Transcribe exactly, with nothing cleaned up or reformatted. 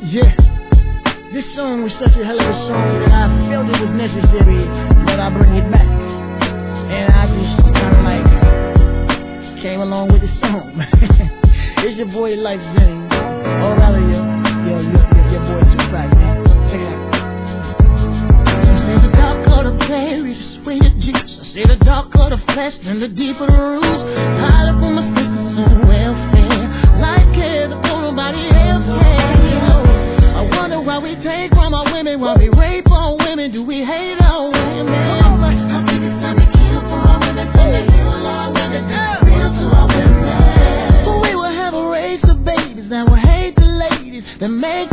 Yeah, this song was such a hell of a song that I felt it was necessary that I bring it back. And I just kind of like came along with the song. It's your boy Life Zen, or rather your, your, your, your, your boy Tupac, man. Check it out. I say the darker the berry, the sweeter juice. I say the darker the flesh, then the deeper the roots. Tired up on my feet on welfare. Life cares, but don't nobody else care. I wonder why we take from our women, why we rape our women, do we hate our women? I think it's time to kill for our women, time to heal our women, real to our women. We will have a race of babies that will hate the ladies that make